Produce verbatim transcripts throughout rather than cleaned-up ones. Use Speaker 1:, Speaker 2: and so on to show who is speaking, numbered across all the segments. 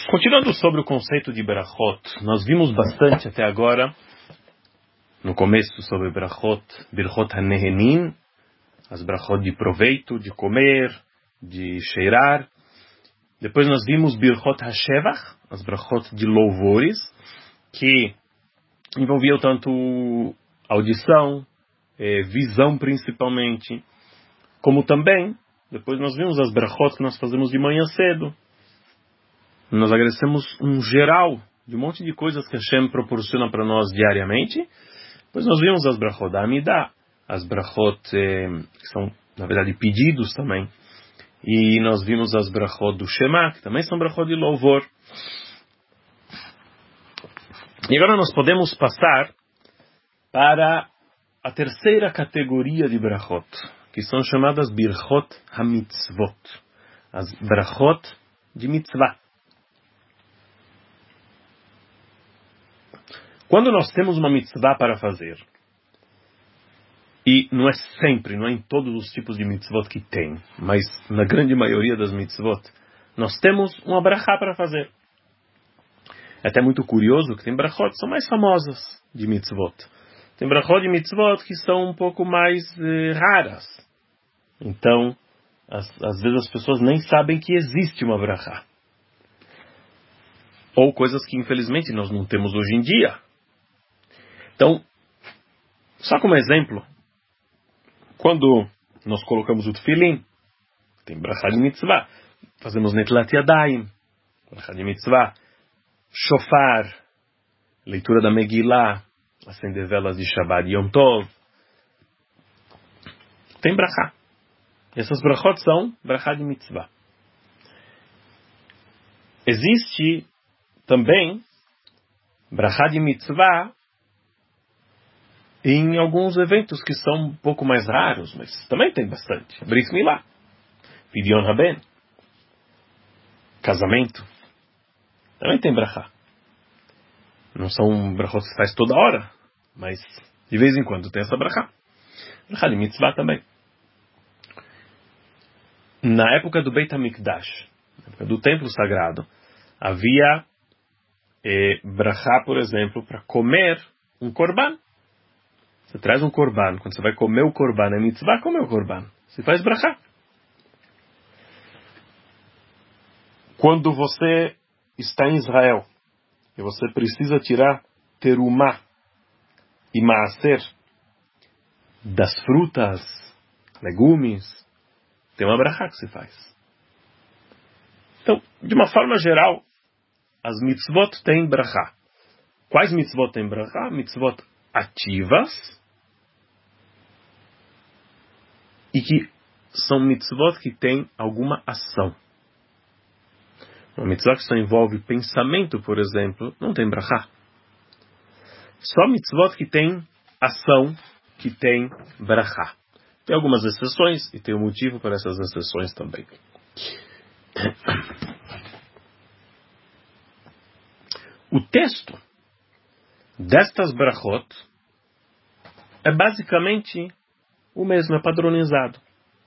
Speaker 1: Continuando sobre o conceito de Berachot, nós vimos bastante até agora, no começo, sobre Berachot, Berachot HaNehenin, as Berachot de proveito, de comer, de cheirar. Depois nós vimos Berachot HaShevach, as Berachot de louvores, que envolviam tanto audição, eh, visão principalmente, como também, depois nós vimos as Berachot que nós fazemos de manhã cedo. Nós agradecemos um geral de um monte de coisas que Hashem proporciona para nós diariamente. Depois nós vimos as Berachot da Amidah, as Berachot eh, que são, na verdade, pedidos também. E nós vimos as Berachot do Shema, que também são Berachot de louvor. E agora nós podemos passar para a terceira categoria de Berachot, que são chamadas Berachot HaMitzvot, as Berachot de Mitzvah. Quando nós temos uma mitzvah para fazer, e não é sempre, não é em todos os tipos de mitzvot que tem, mas na grande maioria das mitzvot, nós temos uma brachá para fazer. É até muito curioso que tem brachot que são mais famosas de mitzvot. Tem brachot de mitzvot que são um pouco mais eh, raras. Então, as, às vezes as pessoas nem sabem que existe uma brachá. Ou coisas que infelizmente nós não temos hoje em dia. Então, só como exemplo, quando nós colocamos o tefilim, tem brachá de mitzvah, fazemos netilat yadayim, brachá de mitzvah, shofar, leitura da Megillah, acender velas de Shabbat e Yom Tov, tem brachá. Essas brachot são brachá de mitzvah. Existe também brachá de mitzvah em alguns eventos que são um pouco mais raros, mas também tem bastante. Brit Milá, Pidyon Haben, casamento, também tem brachá. Não são brachot que se faz toda hora, mas de vez em quando tem essa brachá. Brachá de mitzvah também. Na época do Beit HaMikdash, na época do templo sagrado, havia eh, brachá, por exemplo, para comer um korban. Você traz um korban, quando você vai comer o korban, é mitzvah comer o korban. Você faz brachá. Quando você está em Israel e você precisa tirar terumá e maaser das frutas, legumes, tem uma brachá que se faz. Então, de uma forma geral, as mitzvot têm brachá. Quais mitzvot têm brachá? Mitzvot ativas e que são mitzvot que têm alguma ação. Uma mitzvah que só envolve pensamento, por exemplo, não tem brachá. Só mitzvot que tem ação, que tem brachá. Tem algumas exceções e tem um motivo para essas exceções também. O texto destas brachot é basicamente o mesmo, é padronizado.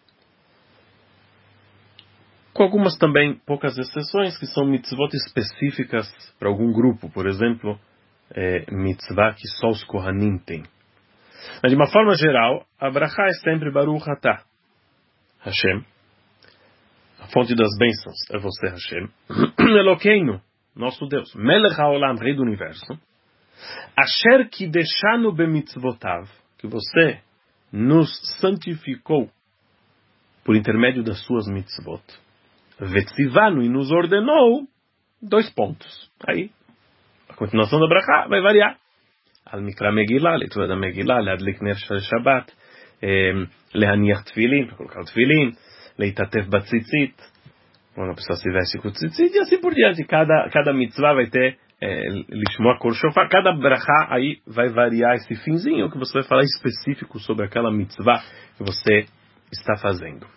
Speaker 1: Com algumas também poucas exceções, que são mitzvot específicas para algum grupo. Por exemplo, é, mitzvah que só os Kohanim têm. Mas de uma forma geral, a brachá é sempre Baruch Atah, Hashem. A fonte das bênçãos é você, Hashem. Elokeinu, nosso Deus. Melech HaOlam, Rei do Universo. Asher kideshanu bemitzvotav, que você nos santificou por intermédio das suas mitzvot. Vetzivanu, e nos ordenou, dois pontos. Aí, a continuação da brachá vai variar. Al mikra Megillah, leitura da Megillah, leadlik ner shel Shabbat, lehaniach tefilin, para colocar o tefilin, leitatef batzitzit, quando a pessoa se veste com o tzitzit, e assim por diante. Cada, cada mitzvah vai ter lishmoa kol shofar. Cada brachá aí vai variar esse finzinho que você vai falar específico sobre aquela mitzvah que você está fazendo.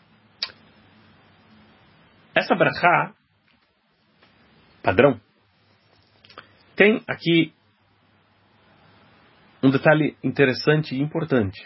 Speaker 1: Essa brachá padrão tem aqui um detalhe interessante e importante.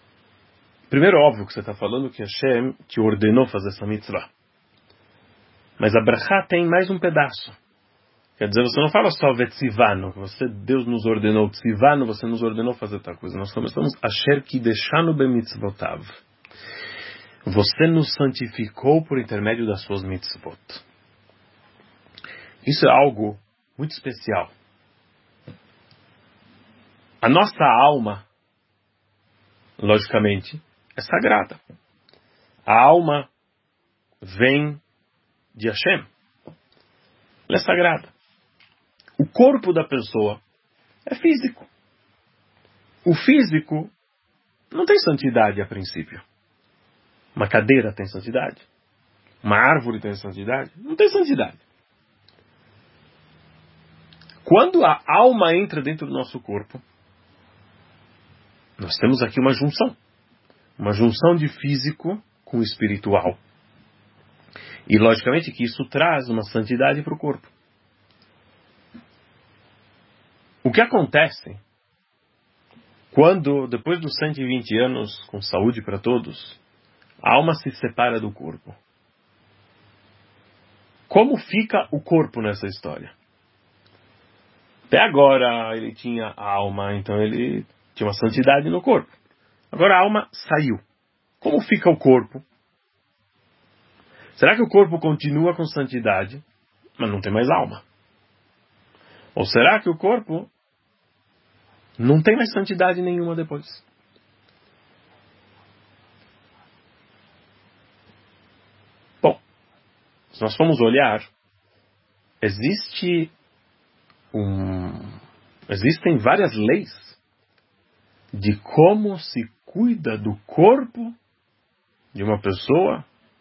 Speaker 1: Primeiro, óbvio que você está falando que Hashem te ordenou fazer essa mitzvah. Mas a brachá tem mais um pedaço. Quer dizer, você não fala só vetzivano, você, Deus nos ordenou tzivano, você nos ordenou fazer tal coisa. Nós começamos asher kideshanu bemitzvotav. Você nos santificou por intermédio das suas mitzvot. Isso é algo muito especial. A nossa alma, logicamente, é sagrada. A alma vem de Hashem. Ela é sagrada. O corpo da pessoa é físico. O físico não tem santidade a princípio. Uma cadeira tem santidade? Uma árvore tem santidade? Não tem santidade. Quando a alma entra dentro do nosso corpo, nós temos aqui uma junção. Uma junção de físico com espiritual. E logicamente que isso traz uma santidade para o corpo. O que acontece quando, depois dos cento e vinte anos, com saúde para todos, a alma se separa do corpo? Como fica o corpo nessa história? Até agora ele tinha a alma, então ele tinha uma santidade no corpo. Agora a alma saiu. Como fica o corpo? Será que o corpo continua com santidade, mas não tem mais alma? Ou será que o corpo não tem mais santidade nenhuma depois? Bom, se nós formos olhar, existe um, existem várias leis de como se cuida do corpo de uma pessoa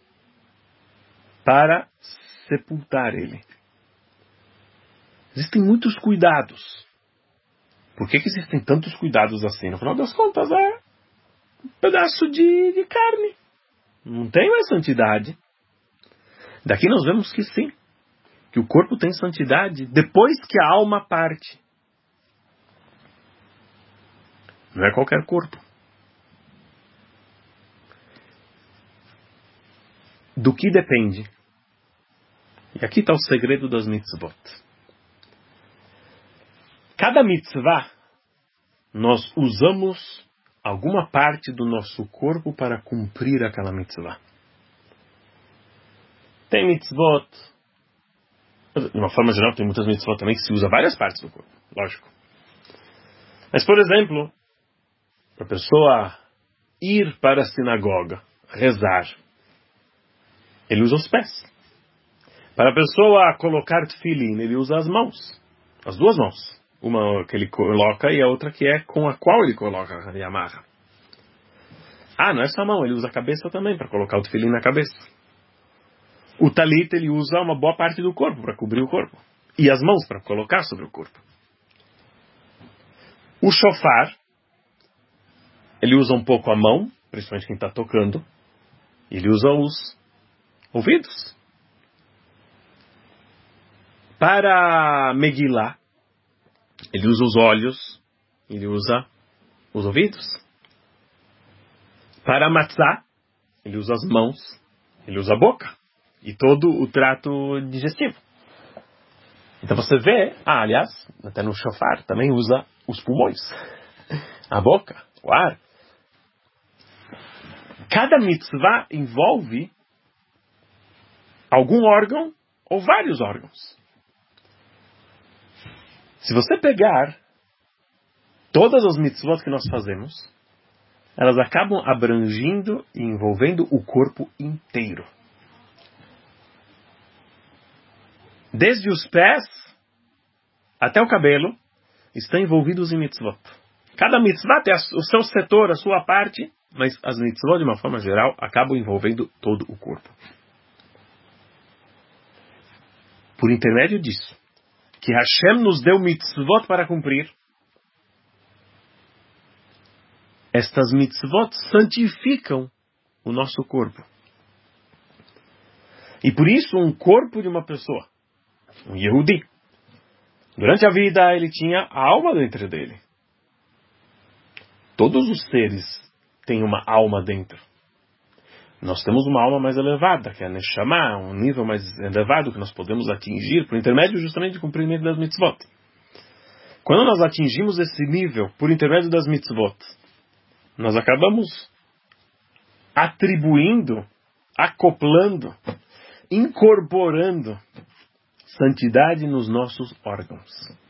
Speaker 1: para sepultar ele. Existem muitos cuidados. Por que que existem tantos cuidados assim? No final das contas, é um pedaço de, de carne. Não tem mais santidade. Daqui nós vemos que sim. Que o corpo tem santidade depois que a alma parte. Não é qualquer corpo. Do que depende? E aqui está o segredo das mitzvot. Cada mitzvah, nós usamos alguma parte do nosso corpo para cumprir aquela mitzvah. Tem mitzvot, de uma forma geral, tem muitas mitzvot também que se usa várias partes do corpo, lógico. Mas, por exemplo, para a pessoa ir para a sinagoga, rezar, ele usa os pés. Para a pessoa colocar tefilin, ele usa as mãos, as duas mãos. Uma que ele coloca e a outra que é com a qual ele coloca e amarra. Ah, não é só a mão, ele usa a cabeça também para colocar o tefilin na cabeça. O talit, ele usa uma boa parte do corpo para cobrir o corpo. E as mãos para colocar sobre o corpo. O shofar, ele usa um pouco a mão, principalmente quem está tocando. Ele usa os ouvidos. Para Megillah, ele usa os olhos, ele usa os ouvidos. Para Matzah, ele usa as mãos, ele usa a boca e todo o trato digestivo. Então você vê, ah, aliás, até no shofar também usa os pulmões, a boca, o ar. Cada mitzvah envolve algum órgão ou vários órgãos. Se você pegar todas as mitzvot que nós fazemos, elas acabam abrangindo e envolvendo o corpo inteiro. Desde os pés até o cabelo, estão envolvidos em mitzvot. Cada mitzvah tem o seu setor, a sua parte, mas as mitzvot, de uma forma geral, acabam envolvendo todo o corpo. Por intermédio disso, que Hashem nos deu mitzvot para cumprir, estas mitzvot santificam o nosso corpo. E por isso, um corpo de uma pessoa, um Yehudi, durante a vida ele tinha a alma dentro dele. Todos os seres têm uma alma dentro. Nós temos uma alma mais elevada, que é a Neshama, um nível mais elevado que nós podemos atingir por intermédio justamente do cumprimento das mitzvot. Quando nós atingimos esse nível por intermédio das mitzvot, nós acabamos atribuindo, acoplando, incorporando santidade nos nossos órgãos.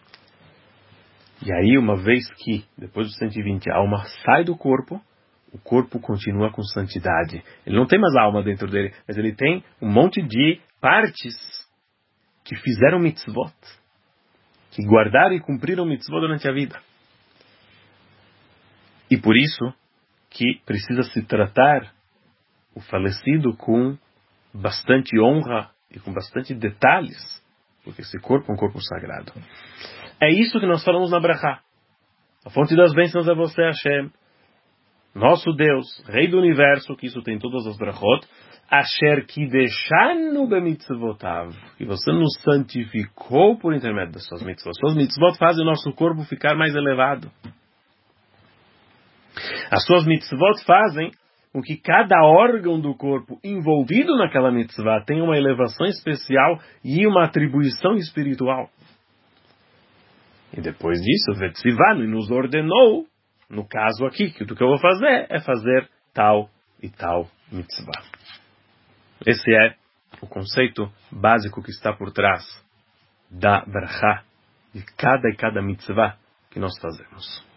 Speaker 1: E aí, uma vez que, depois dos cento e vinte, a alma sai do corpo, o corpo continua com santidade. Ele não tem mais alma dentro dele, mas ele tem um monte de partes que fizeram mitzvot, que guardaram e cumpriram mitzvot durante a vida. E por isso que precisa se tratar o falecido com bastante honra e com bastante detalhes, porque esse corpo é um corpo sagrado. É isso que nós falamos na Brachá. A fonte das bênçãos é você, Hashem, nosso Deus, Rei do Universo, que isso tem todas as brachot, Asher kideshanu bemitzvotav, que você nos santificou por intermédio das suas mitzvot. Suas mitzvot fazem o nosso corpo ficar mais elevado. As suas mitzvot fazem com que cada órgão do corpo envolvido naquela mitzvah tenha uma elevação especial e uma atribuição espiritual. E depois disso, Vetzivanu nos ordenou, no caso aqui, que o que eu vou fazer é fazer tal e tal mitzvah. Esse é o conceito básico que está por trás da brachá, de cada e cada mitzvah que nós fazemos.